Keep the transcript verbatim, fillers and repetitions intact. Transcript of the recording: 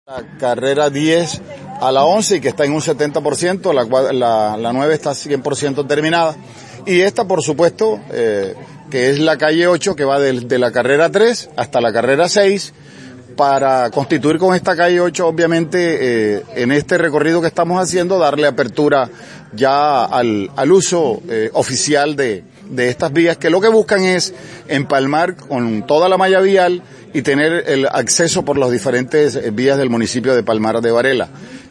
La carrera diez a la once y que está en un setenta por ciento, la, la, la nueve está cien por ciento terminada. Y esta, por supuesto, eh, que es la calle ocho, que va de, de la carrera tres hasta la carrera seis, para constituir con esta calle ocho, obviamente, eh, en este recorrido que estamos haciendo, darle apertura ya al, al uso eh, oficial de, de estas vías, que lo que buscan es empalmar con toda la malla vial y tener el acceso por las diferentes vías del municipio de Palmar de Varela.